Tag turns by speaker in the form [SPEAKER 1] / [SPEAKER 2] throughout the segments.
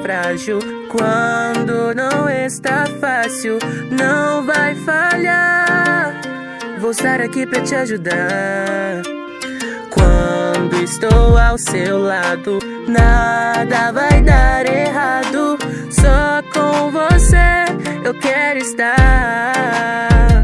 [SPEAKER 1] frágil. Quando não está fácil, não vai falhar. Vou estar aqui pra te ajudar. Quando estou ao seu lado, nada vai dar errado. Só com você eu quero estar.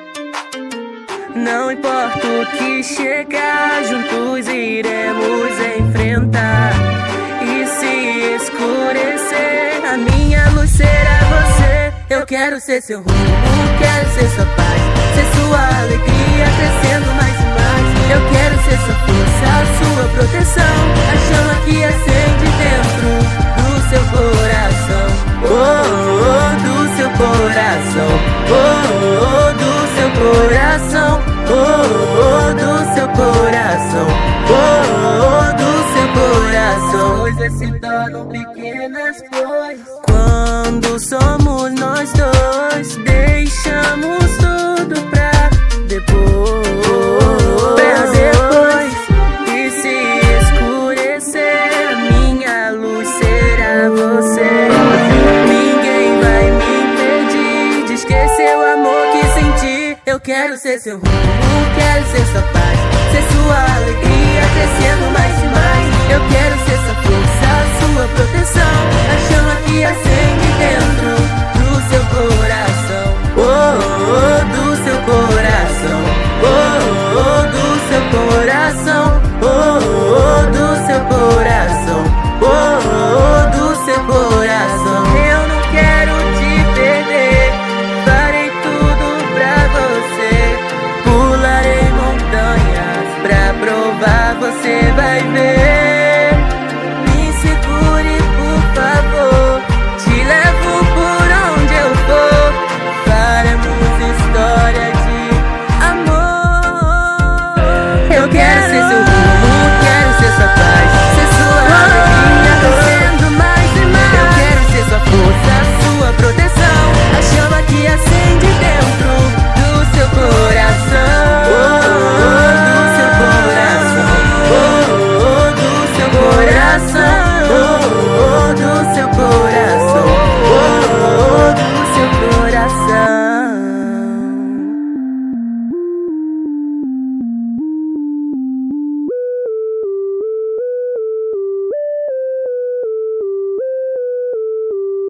[SPEAKER 1] Não importa o que chegar, juntos iremos enfrentar. E se escurecer, a minha luz será você. Eu quero ser seu rumo, quero ser sua paz, ser sua alegria crescendo mais e mais. Eu quero ser sua força, sua proteção, a chama que acende dentro do seu coração. Oh, do seu coração. Oh, do seu coração. Oh, do seu coração. Oh, do seu coração. Coisas se tornam pequenas, pois quando somos nós dois, deixamos tudo pra depois. E se escurecer, minha luz será você. Ninguém vai me impedir de esquecer o amor que senti. Eu quero ser seu rumo, quero ser sua paz, ser sua alegria crescendo mais e mais. Eu quero ser sua força, sua proteção, a chama que